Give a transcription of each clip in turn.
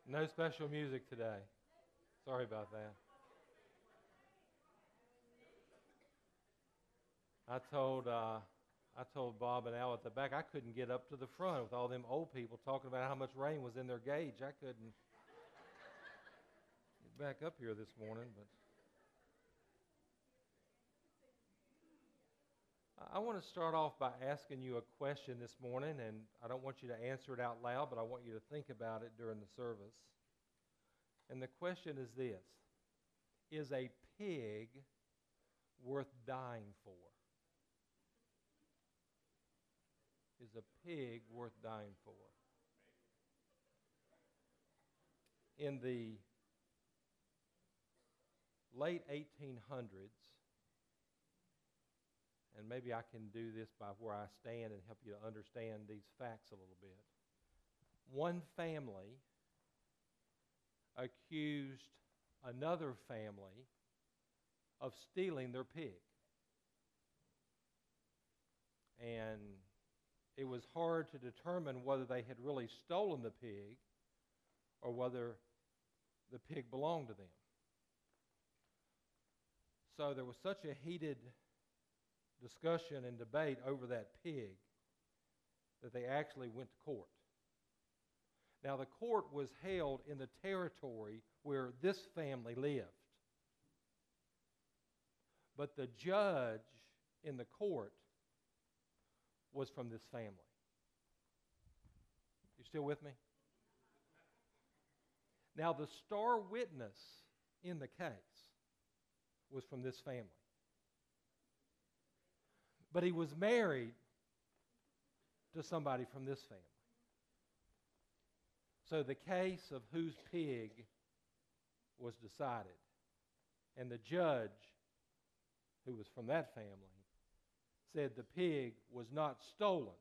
No special music today. Sorry about that. I told Bob and Al at the back I couldn't get up to the front with all them old people talking about how much rain was in their gauge. I couldn't get back up here this morning, but I want to start off by asking you a question this morning, and I don't want you to answer it out loud, but I want you to think about it during the service. And the question is this: is a pig worth dying for? Is a pig worth dying for? In the late 1800s, and maybe I can do this by where I stand and help you to understand these facts a little bit. One family accused another family of stealing their pig. And it was hard to determine whether they had really stolen the pig or whether the pig belonged to them. So there was such a heated discussion and debate over that pig that they actually went to court. Now, the court was held in the territory where this family lived. But the judge in the court was from this family. You still with me? Now, the star witness in the case was from this family. But he was married to somebody from this family. So the case of whose pig was decided. And the judge, who was from that family, said the pig was not stolen.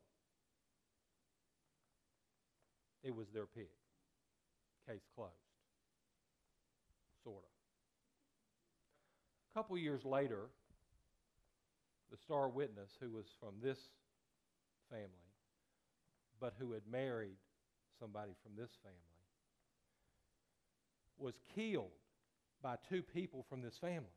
It was their pig. Case closed. Sort of. A couple years later, the star witness, who was from this family, but who had married somebody from this family, was killed by two people from this family.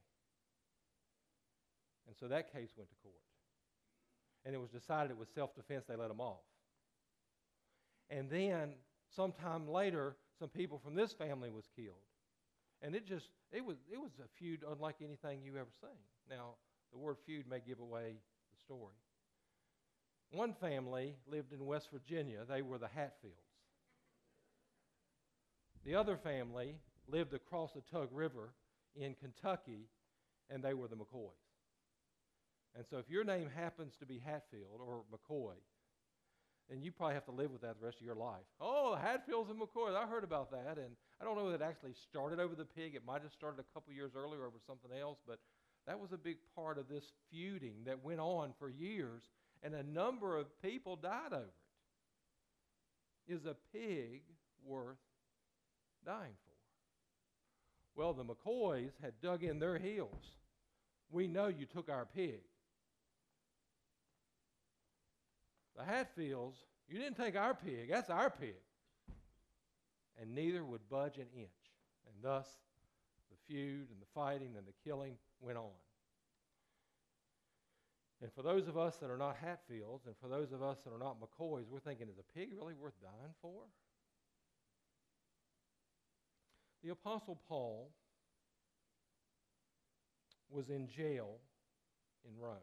And so that case went to court. And it was decided it was self-defense, they let him off. And then, sometime later, some people from this family was killed. And it was a feud unlike anything you've ever seen. Now, the word feud may give away the story. One family lived in West Virginia. They were the Hatfields. The other family lived across the Tug River in Kentucky, and they were the McCoys. And so if your name happens to be Hatfield or McCoy, then you probably have to live with that the rest of your life. Oh, the Hatfields and McCoys, I heard about that. And I don't know if it actually started over the pig. It might have started a couple years earlier over something else, but that was a big part of this feuding that went on for years, and a number of people died over it. Is a pig worth dying for? Well, the McCoys had dug in their heels. We know you took our pig. The Hatfields, you didn't take our pig. That's our pig. And neither would budge an inch. And thus, the feud and the fighting and the killing went on. And for those of us that are not Hatfields, and for those of us that are not McCoys, we're thinking, is a pig really worth dying for? The Apostle Paul was in jail in Rome.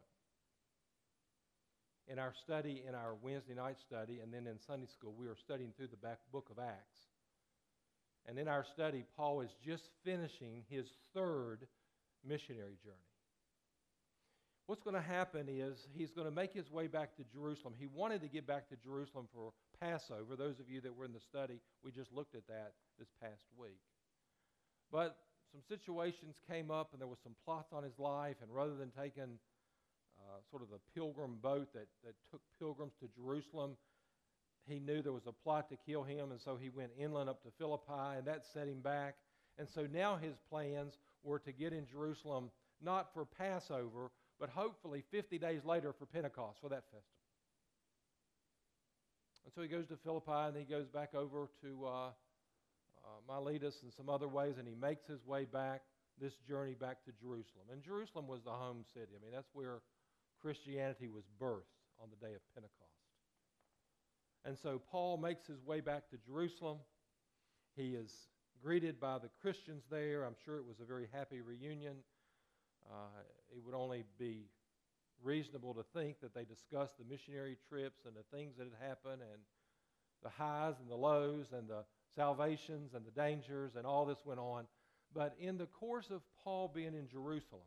In our study, in our Wednesday night study, and then in Sunday school, we were studying through the book of Acts. And in our study, Paul is just finishing his third missionary journey. What's going to happen is he's going to make his way back to Jerusalem. He wanted to get back to Jerusalem for Passover. Those of you that were in the study, we just looked at that this past week. But some situations came up, and there was some plots on his life, and rather than taking sort of the pilgrim boat that took pilgrims to Jerusalem, he knew there was a plot to kill him, and so he went inland up to Philippi, and that set him back. And so now his plans were to get in Jerusalem not for Passover, but hopefully 50 days later for Pentecost, for that festival. And so he goes to Philippi, and then he goes back over to Miletus and some other ways, and he makes his way back, this journey back to Jerusalem. And Jerusalem was the home city. I mean, that's where Christianity was birthed on the day of Pentecost. And so Paul makes his way back to Jerusalem. He is greeted by the Christians there. I'm sure it was a very happy reunion. It would only be reasonable to think that they discussed the missionary trips and the things that had happened and the highs and the lows and the salvations and the dangers, and all this went on. But in the course of Paul being in Jerusalem,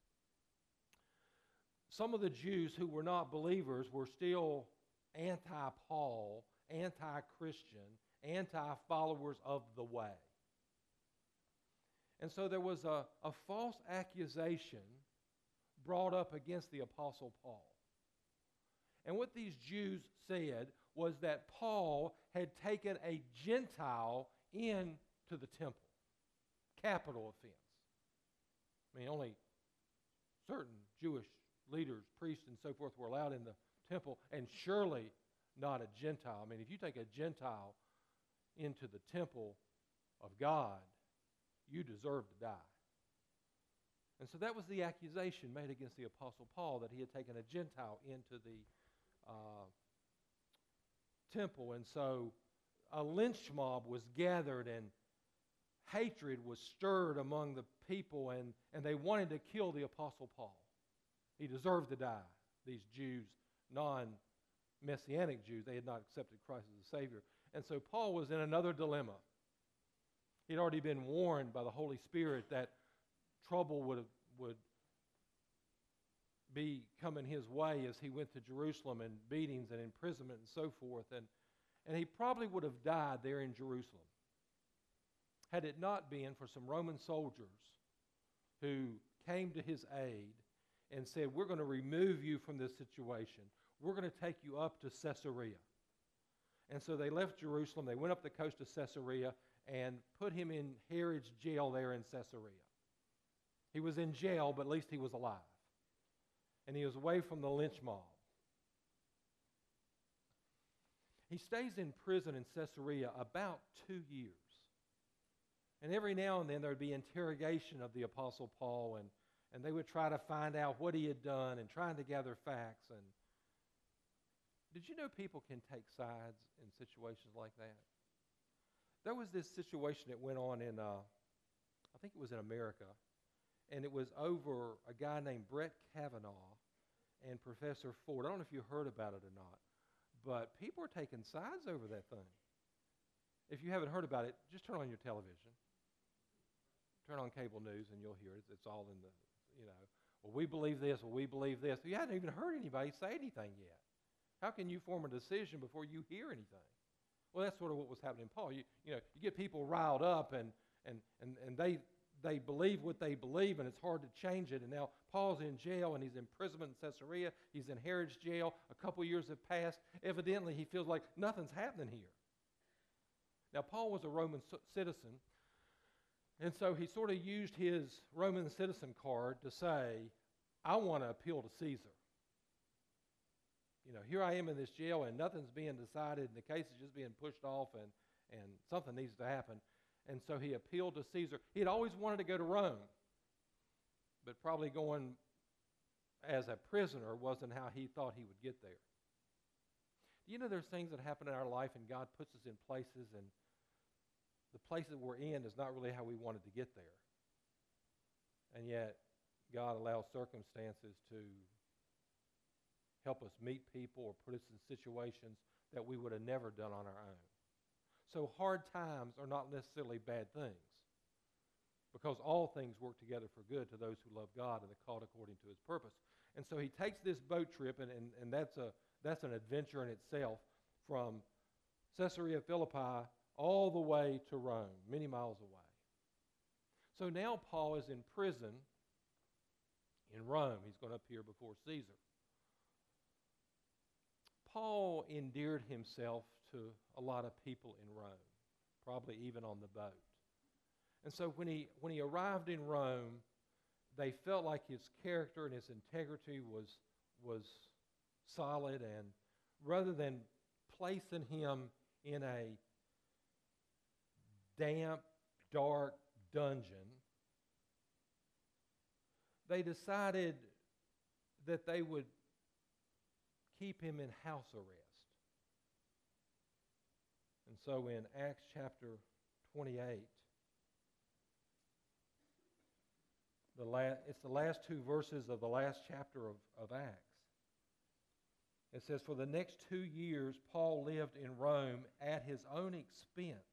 some of the Jews who were not believers were still anti-Paul, anti-Christian, anti-followers of the way. And so there was a false accusation brought up against the Apostle Paul. And what these Jews said was that Paul had taken a Gentile into the temple. Capital offense. I mean, only certain Jewish leaders, priests, and so forth were allowed in the temple, and surely not a Gentile. I mean, if you take a Gentile into the temple of God, you deserve to die. And so that was the accusation made against the Apostle Paul, that he had taken a Gentile into the temple. And so a lynch mob was gathered, and hatred was stirred among the people, and they wanted to kill the Apostle Paul. He deserved to die. These Jews, non-Messianic Jews, they had not accepted Christ as a Savior. And so Paul was in another dilemma. He'd already been warned by the Holy Spirit that trouble would be coming his way as he went to Jerusalem, and beatings and imprisonment and so forth. And he probably would have died there in Jerusalem had it not been for some Roman soldiers who came to his aid and said, we're going to remove you from this situation. We're going to take you up to Caesarea. And so they left Jerusalem. They went up the coast of Caesarea and put him in Herod's jail there in Caesarea. He was in jail, but at least he was alive. And he was away from the lynch mob. He stays in prison in Caesarea about 2 years. And every now and then there would be interrogation of the Apostle Paul, and they would try to find out what he had done and trying to gather facts. And did you know people can take sides in situations like that? There was this situation that went on in, I think it was in America, and it was over a guy named Brett Kavanaugh and Professor Ford. I don't know if you heard about it or not, but people are taking sides over that thing. If you haven't heard about it, just turn on your television. Turn on cable news and you'll hear it. It's all in the, well, we believe this, well, we believe this. You haven't even heard anybody say anything yet. How can you form a decision before you hear anything? Well, that's sort of what was happening to Paul. You get people riled up, and they believe what they believe, and it's hard to change it. And now Paul's in jail, and he's in imprisonment in Caesarea. He's in Herod's jail. A couple years have passed. Evidently, he feels like nothing's happening here. Now, Paul was a Roman citizen, and so he sort of used his Roman citizen card to say, I want to appeal to Caesar. Here I am in this jail, and nothing's being decided, and the case is just being pushed off, and something needs to happen. And so he appealed to Caesar. He had always wanted to go to Rome, but probably going as a prisoner wasn't how he thought he would get there. There's things that happen in our life, and God puts us in places, and the place that we're in is not really how we wanted to get there. And yet, God allows circumstances to help us meet people or put us in situations that we would have never done on our own. So hard times are not necessarily bad things, because all things work together for good to those who love God and are called according to his purpose. And so he takes this boat trip, and that's an adventure in itself, from Caesarea Philippi all the way to Rome, many miles away. So now Paul is in prison in Rome. He's going to appear before Caesar. Paul endeared himself to a lot of people in Rome, probably even on the boat. And so when he arrived in Rome, they felt like his character and his integrity was solid, and rather than placing him in a damp, dark dungeon, they decided that they would keep him in house arrest. And so in Acts chapter 28, it's the last two verses of the last chapter of Acts. It says, "For the next 2 years, Paul lived in Rome at his own expense.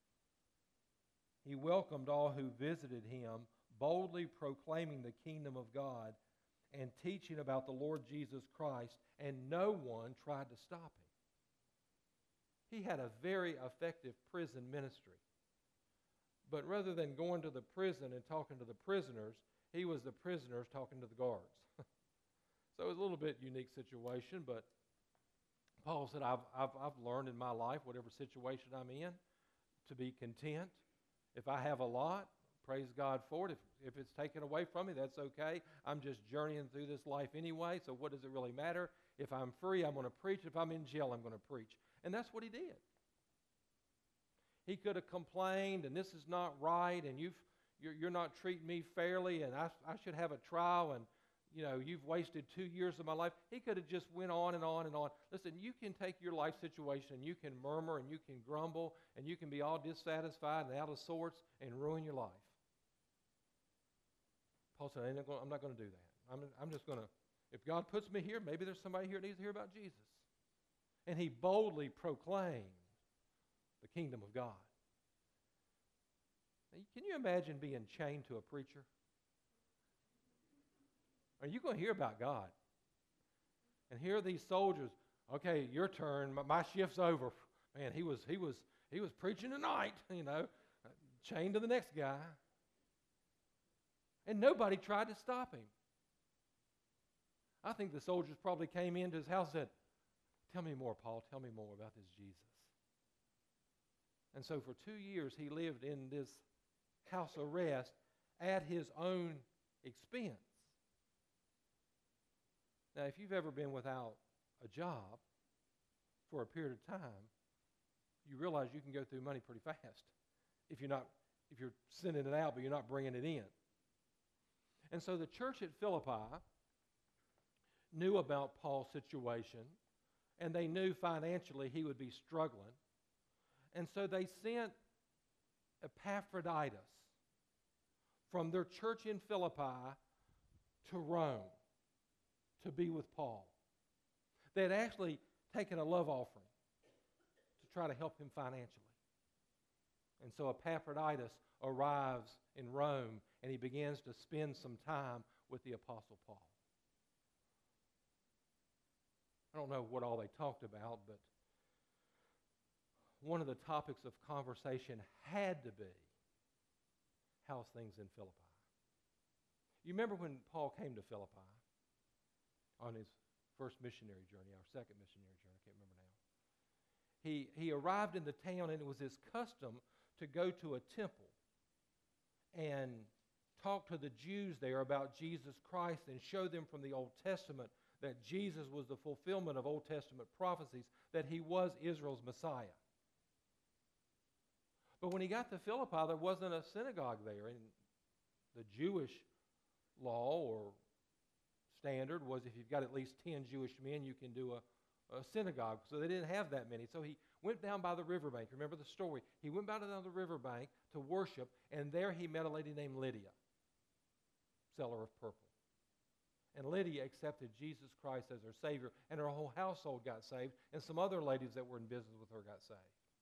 He welcomed all who visited him, boldly proclaiming the kingdom of God and teaching about the Lord Jesus Christ, and no one tried to stop him." He had a very effective prison ministry. But rather than going to the prison and talking to the prisoners, he was the prisoners talking to the guards. So it was a little bit unique situation, but Paul said, I've learned in my life, whatever situation I'm in, to be content. If I have a lot, praise God for it. If it's taken away from me, that's okay. I'm just journeying through this life anyway, so what does it really matter? If I'm free, I'm going to preach. If I'm in jail, I'm going to preach. And that's what he did. He could have complained, and this is not right, and you're not treating me fairly, and I should have a trial, and you've wasted 2 years of my life. He could have just went on and on and on. Listen, you can take your life situation, you can murmur, and you can grumble, and you can be all dissatisfied and out of sorts and ruin your life. Paul said, I'm not going to do that. I'm just going to, if God puts me here, maybe there's somebody here that needs to hear about Jesus. And he boldly proclaimed the kingdom of God. Now, can you imagine being chained to a preacher? Are you going to hear about God? And here are these soldiers. Okay, your turn. My shift's over. Man, he was preaching tonight. Chained to the next guy. And nobody tried to stop him. I think the soldiers probably came into his house and said, "Tell me more, Paul. Tell me more about this Jesus." And so for 2 years he lived in this house arrest at his own expense. Now, if you've ever been without a job for a period of time, you realize you can go through money pretty fast if you're sending it out but you're not bringing it in. And so the church at Philippi knew about Paul's situation, and they knew financially he would be struggling. And so they sent Epaphroditus from their church in Philippi to Rome to be with Paul. They had actually taken a love offering to try to help him financially. And so Epaphroditus arrives in Rome, and he begins to spend some time with the Apostle Paul. I don't know what all they talked about, but one of the topics of conversation had to be, how's things in Philippi? You remember when Paul came to Philippi on his first missionary journey, our second missionary journey, I can't remember now. He arrived in the town, and it was his custom to go to a temple and talk to the Jews there about Jesus Christ and show them from the Old Testament that Jesus was the fulfillment of Old Testament prophecies, that he was Israel's Messiah. But when he got to Philippi, there wasn't a synagogue there. And the Jewish law or standard was if you've got at least 10 Jewish men, you can do a synagogue. So they didn't have that many. So he went down by the riverbank. Remember the story. He went down the riverbank to worship, and there he met a lady named Lydia, seller of purple. And Lydia accepted Jesus Christ as her Savior, and her whole household got saved, and some other ladies that were in business with her got saved.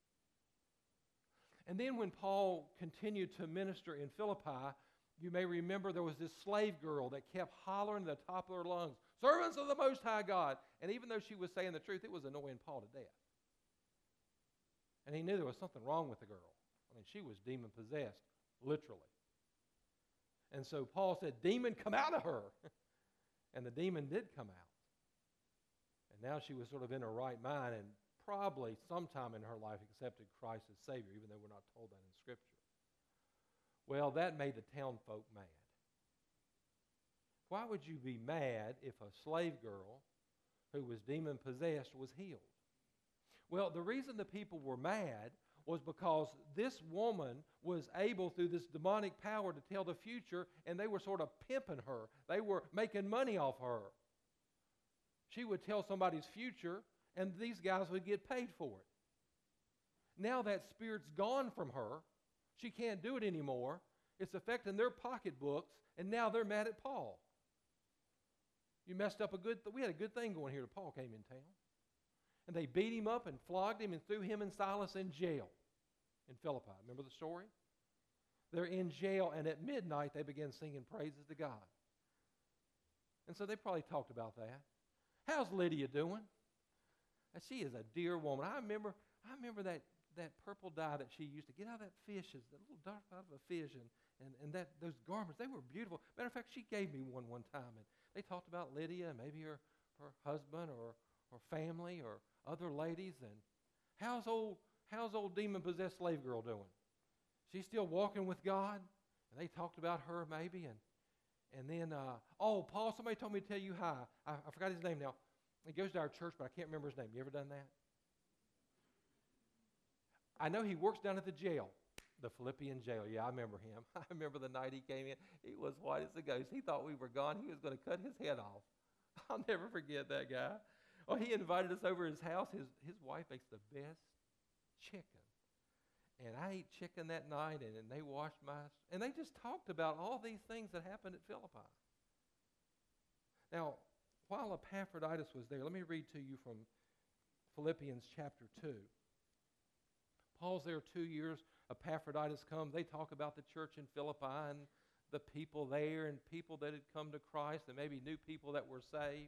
And then when Paul continued to minister in Philippi, you may remember there was this slave girl that kept hollering at the top of her lungs, "Servants of the Most High God." And even though she was saying the truth, it was annoying Paul to death. And he knew there was something wrong with the girl. I mean, she was demon-possessed, literally. And so Paul said, "Demon, come out of her." And the demon did come out. And now she was sort of in her right mind and probably sometime in her life accepted Christ as Savior, even though we're not told that in Scripture. Well, that made the town folk mad. Why would you be mad if a slave girl who was demon-possessed was healed? Well, the reason the people were mad was because this woman was able, through this demonic power, to tell the future, and they were sort of pimping her. They were making money off her. She would tell somebody's future, and these guys would get paid for it. Now that spirit's gone from her. She can't do it anymore. It's affecting their pocketbooks, and now they're mad at Paul. You messed up we had a good thing going here till Paul came in town. And they beat him up and flogged him and threw him and Silas in jail in Philippi. Remember the story? They're in jail, and at midnight they began singing praises to God. And so they probably talked about that. How's Lydia doing? She is a dear woman. I remember that purple dye that she used to get out of that fish, that little dart out of a fish, and those garments, they were beautiful. Matter of fact, she gave me one time, and they talked about Lydia and maybe her husband or family or other ladies. And how's old demon-possessed slave girl doing? She's still walking with God? And they talked about her maybe. And then, Paul, somebody told me to tell you hi. I forgot his name now. He goes to our church, but I can't remember his name. You ever done that? I know he works down at the jail, the Philippian jail. Yeah, I remember him. I remember the night he came in. He was white as a ghost. He thought we were gone. He was going to cut his head off. I'll never forget that guy. Well, he invited us over to his house. His wife makes the best chicken. And I ate chicken that night, and they washed and they just talked about all these things that happened at Philippi. Now, while Epaphroditus was there, let me read to you from Philippians chapter 2. Paul's there 2 years. Epaphroditus comes. They talk about the church in Philippi and the people there and people that had come to Christ and maybe new people that were saved.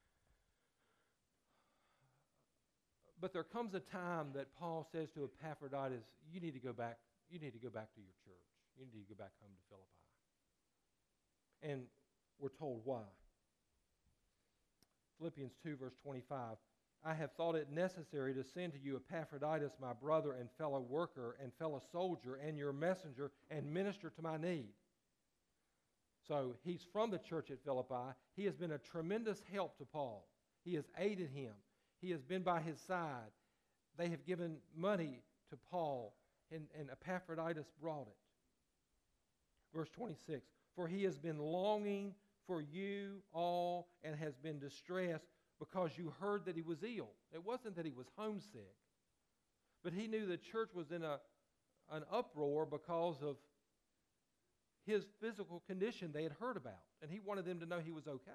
But there comes a time that Paul says to Epaphroditus, you need to go back. You need to go back to your church. You need to go back home to Philippi. And we're told why. Philippians 2, verse 25. I have thought it necessary to send to you Epaphroditus, my brother and fellow worker and fellow soldier, and your messenger and minister to my need. So he's from the church at Philippi. He has been a tremendous help to Paul. He has aided him. He has been by his side. They have given money to Paul, and Epaphroditus brought it. Verse 26, for he has been longing for you all and has been distressed because you heard that he was ill. It wasn't that he was homesick, but he knew the church was in an uproar because of his physical condition they had heard about, and he wanted them to know he was okay.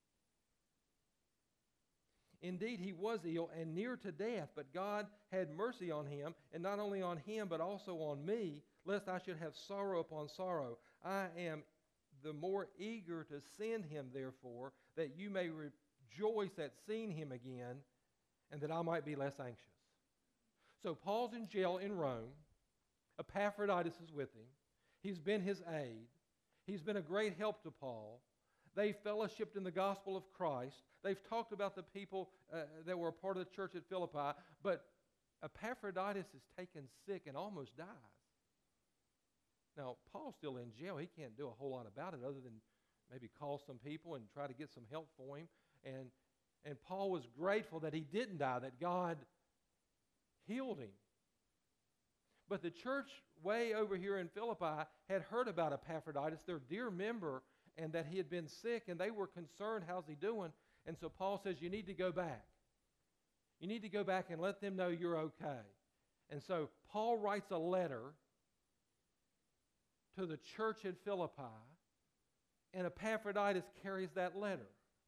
Indeed, he was ill and near to death, but God had mercy on him, and not only on him, but also on me, lest I should have sorrow upon sorrow. I am the more eager to send him, therefore, that you may rejoice at seeing him again, and that I might be less anxious. So Paul's in jail in Rome. Epaphroditus is with him. He's been his aid. He's been a great help to Paul. They fellowshipped in the gospel of Christ. They've talked about the people that were a part of the church at Philippi, but Epaphroditus is taken sick and almost dies. Now, Paul's still in jail. He can't do a whole lot about it other than maybe call some people and try to get some help for him. And Paul was grateful that he didn't die, that God healed him. But the church way over here in Philippi had heard about Epaphroditus, their dear member, and that he had been sick, and they were concerned, how's he doing? And so Paul says, you need to go back. You need to go back and let them know you're okay. And so Paul writes a letter to the church at Philippi, and Epaphroditus carries that letter.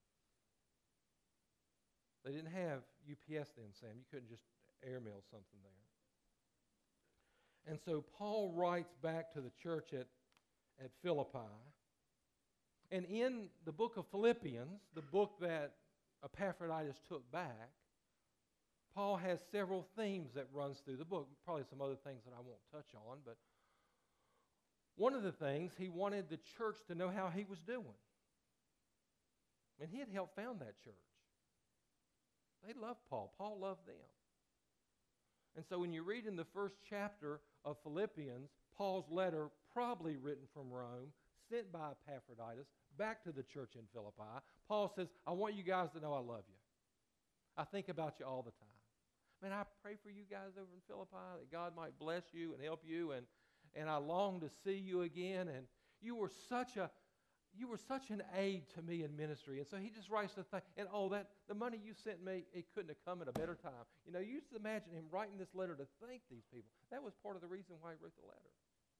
They didn't have UPS then, Sam. You couldn't just airmail something there. And so Paul writes back to the church at Philippi. And in the book of Philippians, the book that Epaphroditus took back, Paul has several themes that runs through the book. Probably some other things that I won't touch on, but one of the things, he wanted the church to know how he was doing. And he had helped found that church. They loved Paul. Paul loved them. And so when you read in the first chapter of Philippians, Paul's letter, probably written from Rome, sent by Epaphroditus back to the church in Philippi, Paul says, I want you guys to know I love you. I think about you all the time. man, I pray for you guys over in Philippi that God might bless you and help you, and I long to see you again. And you were such an aid to me in ministry. And so he just writes the thing, and the money you sent me, it couldn't have come at a better time. You know, you just imagine him writing this letter to thank these people. That was part of the reason why he wrote the letter.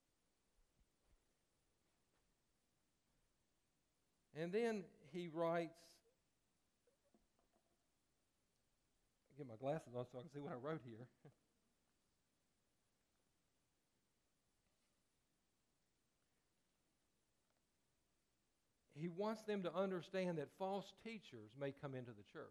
And then he writes, get my glasses on so I can see what I wrote here. He wants them to understand that false teachers may come into the church.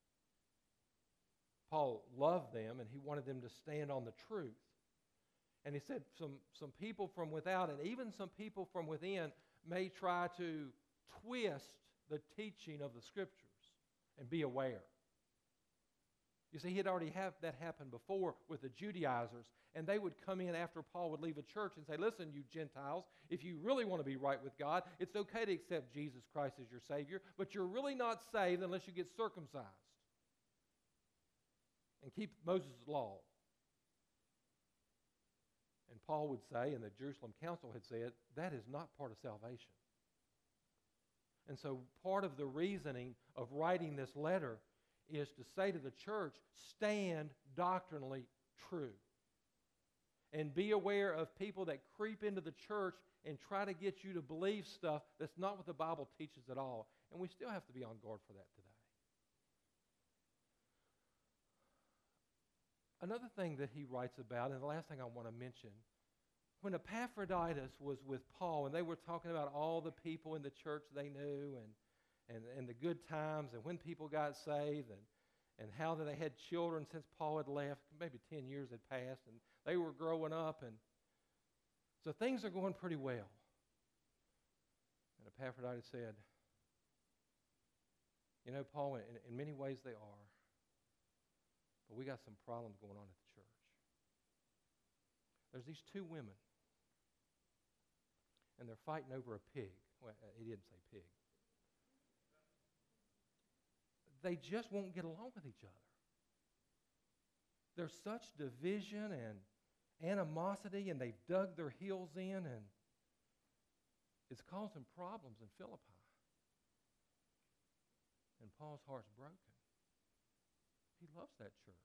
Paul loved them, and he wanted them to stand on the truth. And he said some people from without, and even some people from within, may try to twist the teaching of the Scriptures, and be aware. You see, he had already had that happen before with the Judaizers, and they would come in after Paul would leave a church and say, listen, you Gentiles, if you really want to be right with God, it's okay to accept Jesus Christ as your Savior, but you're really not saved unless you get circumcised and keep Moses' law. And Paul would say, and the Jerusalem Council had said, that is not part of salvation. And so part of the reasoning of writing this letter is to say to the church, stand doctrinally true. And be aware of people that creep into the church and try to get you to believe stuff that's not what the Bible teaches at all. And we still have to be on guard for that today. Another thing that he writes about, and the last thing I want to mention, when Epaphroditus was with Paul, and they were talking about all the people in the church they knew, and the good times, and when people got saved, and how they had children since Paul had left, maybe 10 years had passed, and they were growing up, and so things are going pretty well. And Epaphroditus said, you know, Paul, in many ways they are, but we got some problems going on at the church. There's these two women, and they're fighting over a pig. Well, he didn't say pig. They just won't get along with each other. There's such division and animosity, and they've dug their heels in, and it's causing problems in Philippi. And Paul's heart's broken. He loves that church.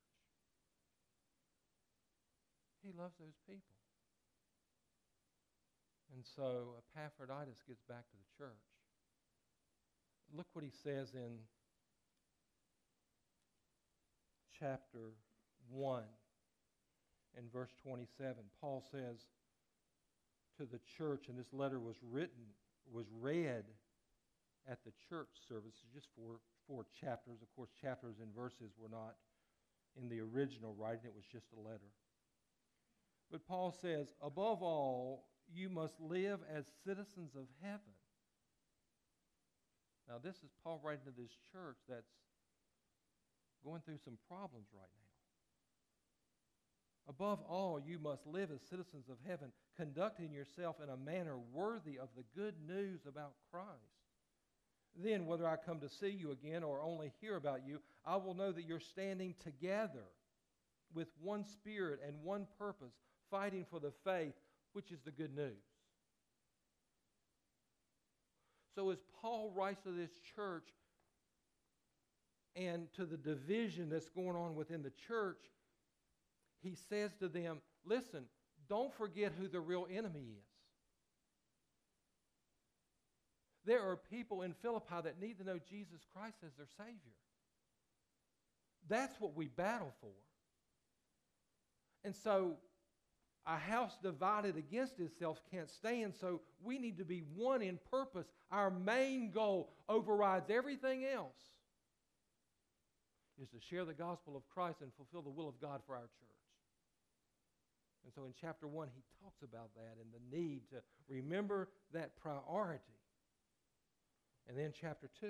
He loves those people. And so Epaphroditus gets back to the church. Look what he says in chapter 1 and verse 27. Paul says to the church, and this letter was read at the church service, just four chapters. Of course, chapters and verses were not in the original writing. It was just a letter. But Paul says, above all, you must live as citizens of heaven. Now, this is Paul writing to this church that's going through some problems right now. Above all, you must live as citizens of heaven, conducting yourself in a manner worthy of the good news about Christ. Then, whether I come to see you again or only hear about you, I will know that you're standing together with one spirit and one purpose, fighting for the faith, which is the good news. So as Paul writes to this church and to the division that's going on within the church, he says to them, listen, don't forget who the real enemy is. There are people in Philippi that need to know Jesus Christ as their Savior. That's what we battle for. And so a house divided against itself can't stand, so we need to be one in purpose. Our main goal overrides everything else, is to share the gospel of Christ and fulfill the will of God for our church. And so in chapter 1, he talks about that and the need to remember that priority. And then chapter 2,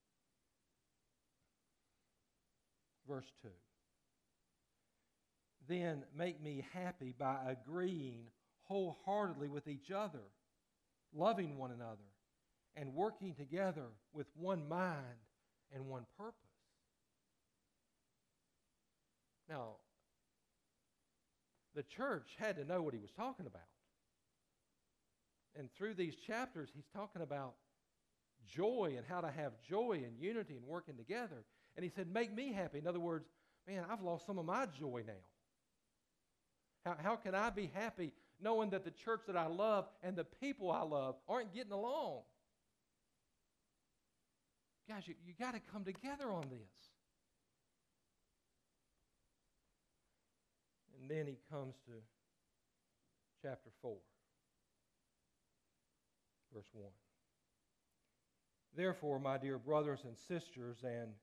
verse 2. Then make me happy by agreeing wholeheartedly with each other, loving one another, and working together with one mind and one purpose. Now, the church had to know what he was talking about. And through these chapters, he's talking about joy and how to have joy and unity and working together. And he said, make me happy. In other words, man, I've lost some of my joy now. How can I be happy knowing that the church that I love and the people I love aren't getting along? Guys, you got to come together on this. And then he comes to chapter 4, verse 1. Therefore, my dear brothers and sisters, and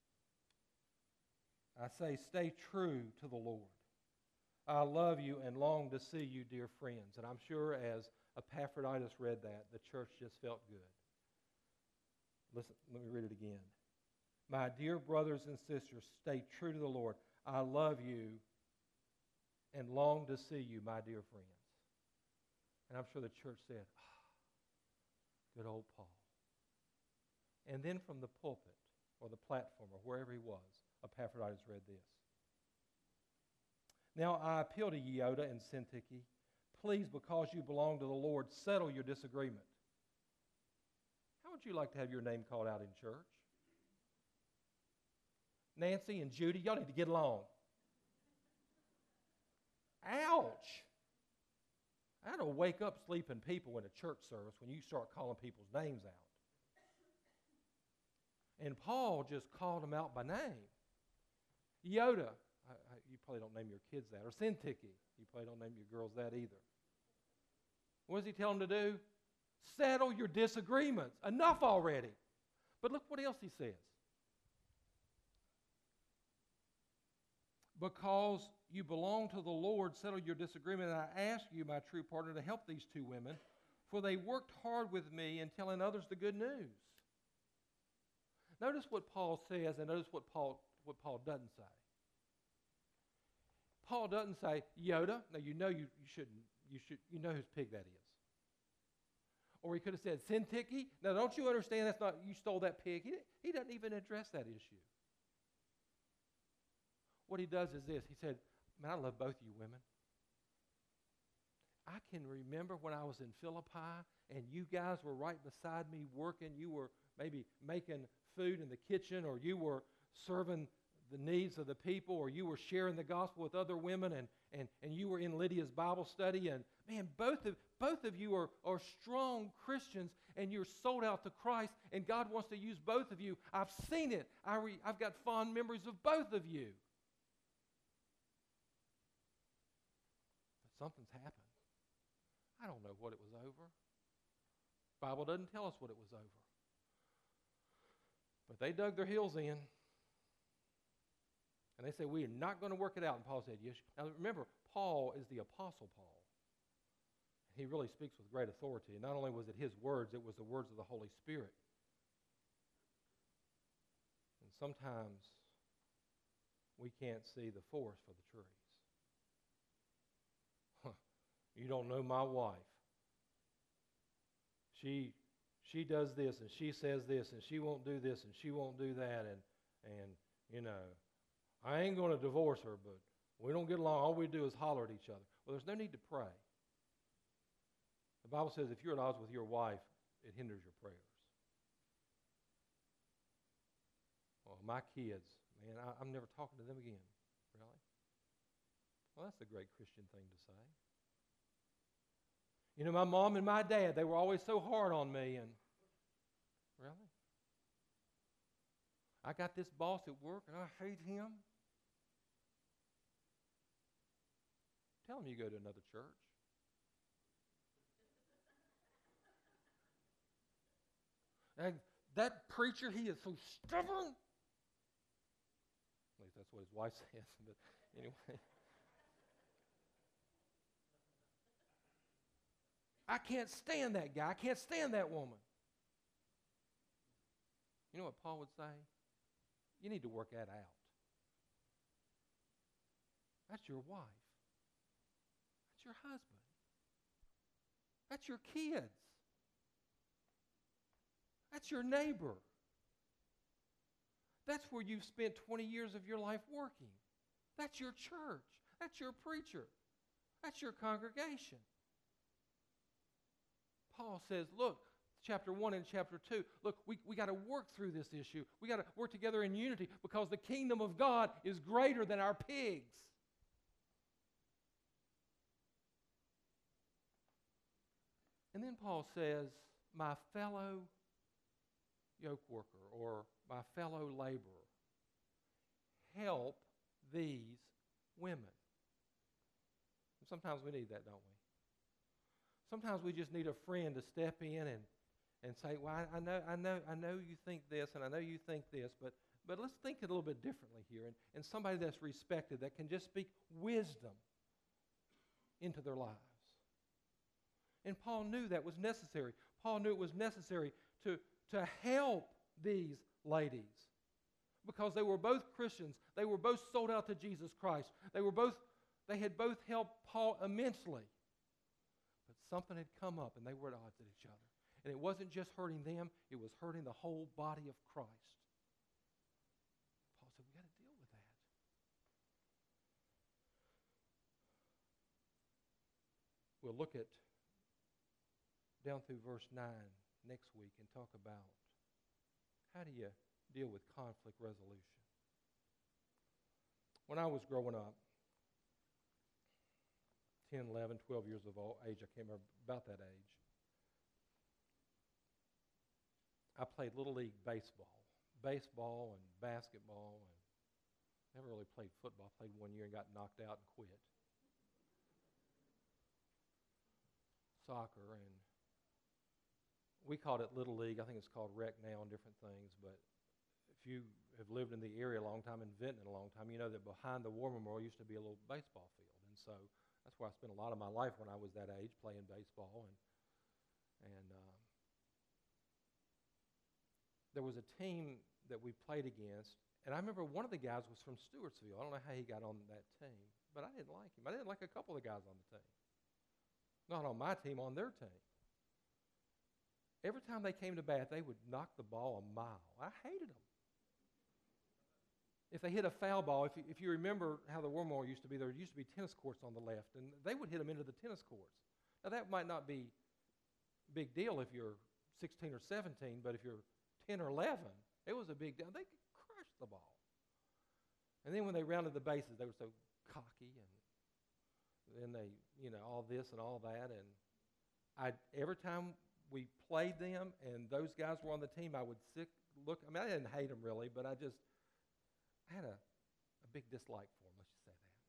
I say stay true to the Lord. I love you and long to see you, dear friends. And I'm sure as Epaphroditus read that, the church just felt good. Listen, let me read it again. My dear brothers and sisters, stay true to the Lord. I love you and long to see you, my dear friends. And I'm sure the church said, good old Paul. And then from the pulpit or the platform or wherever he was, Epaphroditus read this. Now I appeal to Euodia and Syntyche, please, because you belong to the Lord, settle your disagreement. How would you like to have your name called out in church? Nancy and Judy, y'all need to get along. Ouch! That'll wake up sleeping people in a church service when you start calling people's names out. And Paul just called them out by name. Euodia, you probably don't name your kids that, or Syntyche, you probably don't name your girls that either. What does he tell them to do? Settle your disagreements. Enough already. But look what else he says. Because you belong to the Lord, settle your disagreement. And I ask you, my true partner, to help these two women, for they worked hard with me in telling others the good news. Notice what Paul says, and notice what Paul doesn't say. Paul doesn't say, Yoda. Now you know you know whose pig that is. Or he could have said, Syntyche. Now don't you understand that's not, you stole that pig. He doesn't even address that issue. What he does is this. He said, man, I love both you women. I can remember when I was in Philippi and you guys were right beside me working. You were maybe making food in the kitchen, or you were serving the needs of the people, or you were sharing the gospel with other women, and you were in Lydia's Bible study. And man, both of you are strong Christians, and you're sold out to Christ, and God wants to use both of you. I've seen it. I've got fond memories of both of you. But something's happened. I don't know what it was over. The Bible doesn't tell us what it was over. But they dug their heels in. And they said, we are not going to work it out. And Paul said, yes. Now remember, Paul is the Apostle Paul. He really speaks with great authority. And not only was it his words, it was the words of the Holy Spirit. And sometimes we can't see the forest for the trees. You don't know my wife. She does this, and she says this, and she won't do this, and she won't do that, and you know, I ain't going to divorce her, but we don't get along. All we do is holler at each other. Well, there's no need to pray. The Bible says if you're at odds with your wife, it hinders your prayers. Well, my kids, man, I'm never talking to them again. Really? Well, that's a great Christian thing to say. You know, my mom and my dad, they were always so hard on me, and really? I got this boss at work, and I hate him. Tell him you go to another church. And that preacher, he is so stubborn. At least that's what his wife says, but anyway. I can't stand that guy. I can't stand that woman. You know what Paul would say? You need to work that out. That's your wife. That's your husband. That's your kids. That's your neighbor. That's where you've spent 20 years of your life working. That's your church. That's your preacher. That's your congregation. Paul says, look, chapter 1 and chapter 2, look, we got to work through this issue. We got to work together in unity because the kingdom of God is greater than our pigs. And then Paul says, my fellow yoke worker or my fellow laborer, help these women. And sometimes we need that, don't we? Sometimes we just need a friend to step in and say, well, I know you think this and I know you think this, but let's think it a little bit differently here. And somebody that's respected that can just speak wisdom into their lives. And Paul knew that was necessary. Paul knew it was necessary to help these ladies because they were both Christians. They were both sold out to Jesus Christ. They had both helped Paul immensely. But something had come up and they were at odds with each other. And it wasn't just hurting them, it was hurting the whole body of Christ. Paul said, we got to deal with that. We'll look at down through verse 9 next week and talk about how do you deal with conflict resolution. When I was growing up, 10, 11, 12 years of age, I can't remember, about that age, I played Little League baseball and basketball, and never really played football. I played 1 year and got knocked out and quit. Soccer, and we called it Little League. I think it's called rec now and different things, but if you have lived in the area a long time and Vinton a long time, you know that behind the War Memorial used to be a little baseball field, and so that's where I spent a lot of my life when I was that age, playing baseball, and there was a team that we played against, and I remember one of the guys was from Stewartsville. I don't know how he got on that team, but I didn't like him. I didn't like a couple of the guys on the team. Not on my team, on their team. Every time they came to bat, they would knock the ball a mile. I hated them. If they hit a foul ball, if you remember how the War Memorial used to be, there used to be tennis courts on the left, and they would hit them into the tennis courts. Now, that might not be a big deal if you're 16 or 17, but if you're 10 or 11, it was a big deal. They could crush the ball. And then when they rounded the bases, they were so cocky, and then they, all this and all that. And every time we played them and those guys were on the team, I would look. I mean, I didn't hate them really, but I had a big dislike for them, let's just say that.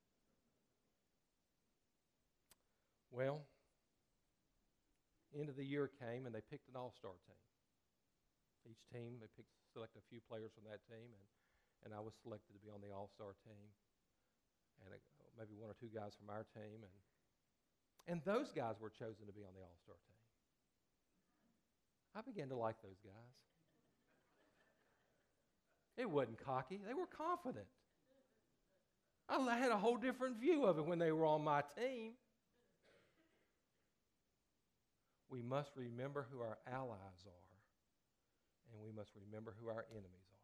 Well, end of the year came, and they picked an all-star team. Each team, they select a few players from that team, and I was selected to be on the all-star team, and maybe one or two guys from our team, and those guys were chosen to be on the all-star team. I began to like those guys. It wasn't cocky. They were confident. I had a whole different view of it when they were on my team. We must remember who our allies are. And we must remember who our enemies are.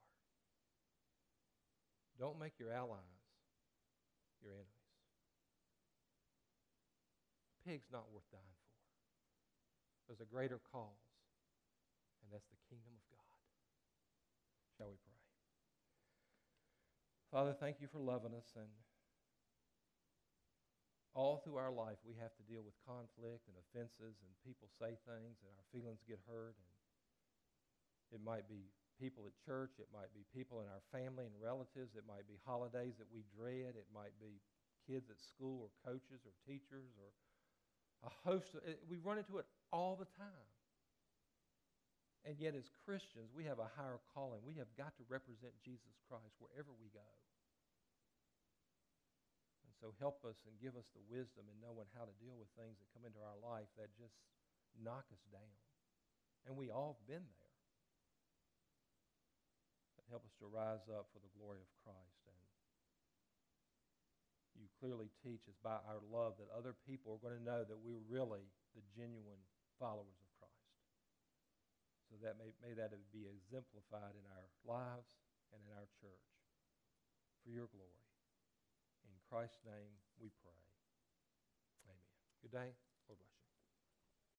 Don't make your allies your enemies. A pig's not worth dying for. There's a greater cause, and that's the kingdom of God. Shall we pray? Father, thank you for loving us, and all through our life we have to deal with conflict and offenses, and people say things, and our feelings get hurt, and it might be people at church. It might be people in our family and relatives. It might be holidays that we dread. It might be kids at school or coaches or teachers or a host. We run into it all the time. And yet as Christians, we have a higher calling. We have got to represent Jesus Christ wherever we go. And so help us and give us the wisdom in knowing how to deal with things that come into our life that just knock us down. And we all have been there. Help us to rise up for the glory of Christ. And you clearly teach us by our love that other people are going to know that we're really the genuine followers of Christ. So that may that be exemplified in our lives and in our church for your glory. In Christ's name we pray. Amen. Good day. Lord bless you.